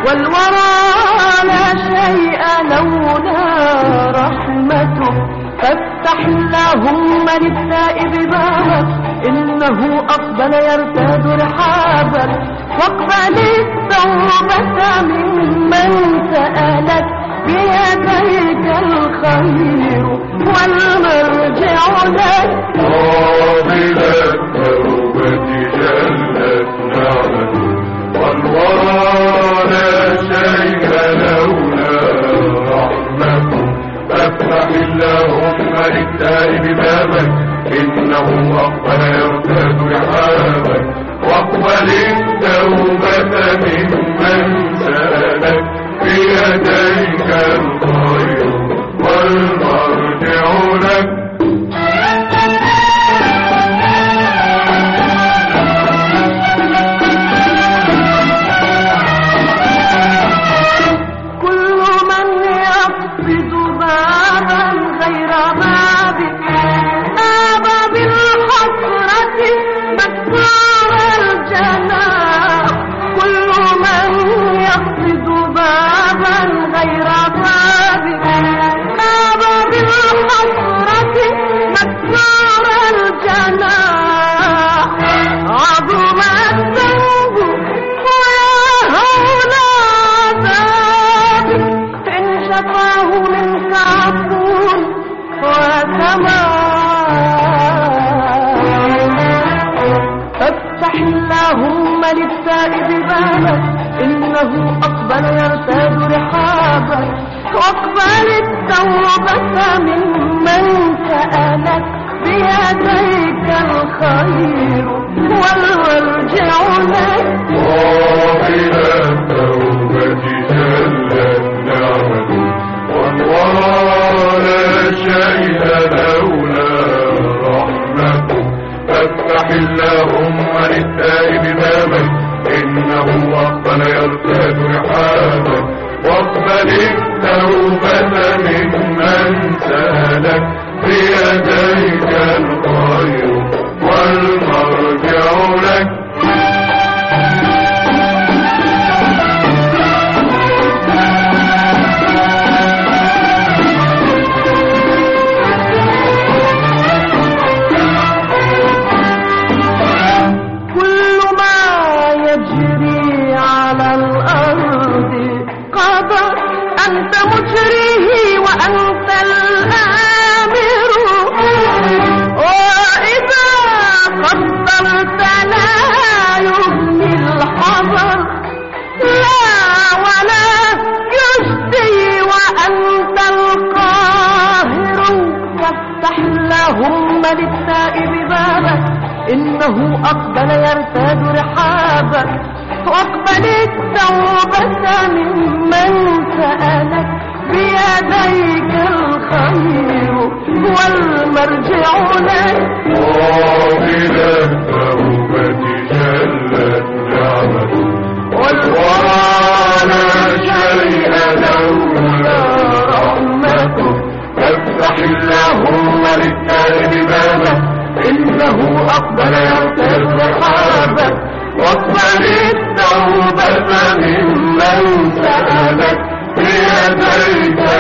والورى لا شيء لولا رحمته، فافتح اللهم للتائب بابك إنه أقبل يرتاد رحابك، واقبل التوبة ممن سألك بيديك الخير والمرجع لك. قابل التوبة جلت نعمته، والورى لا شيء لولا رحمته، فافتح اللهم للتائب بابك إنه أقبل يرتاد رحابك، واقبل التوبة ممن سألك بيديك الخير والمرجع لك. كل من يقصد بابا غير بابك آبى بالحسرة مكسور الجناح، كل من يقصد بابا غير بابك آبى بالحسرة مكسور الجناح، عظم الذنب ويا هول عذابك إن شفاه منك عفو وسماح، فافتح اللهم للتائب بابك إنه أقبل يرتاد رحابك، واقبل التوبة ممن سألك بيديك الخير والمرجع لك. قابل التوبة جلت نعمته، والورى لا شيء لولا رحمته، فافتح اللهم للتائب بابك إنه أقبل يرتاد رحابك، واقبل التوبة ممن سألك بيديك الخير والمرجع لك. كل ما يجري على الأرض قدر، أنت مجريه وأنت الآمر، وإذا قدرت لا يغني الحذر، لا ولا يجدي وأنت القاهر، فافتح اللهم للتائب بابك إنه أقبل يرتاد رحابك، واقبل التوبة ممن سألك بيديك الخير والمرجع لك. قابل التوبة جلت نعمته، والورى لا شيء لولا رحمته، فافتح اللهم للتائب بابك إنه أقبل يرتاد رحابك، واقبل التوبة ممن سألك بيديك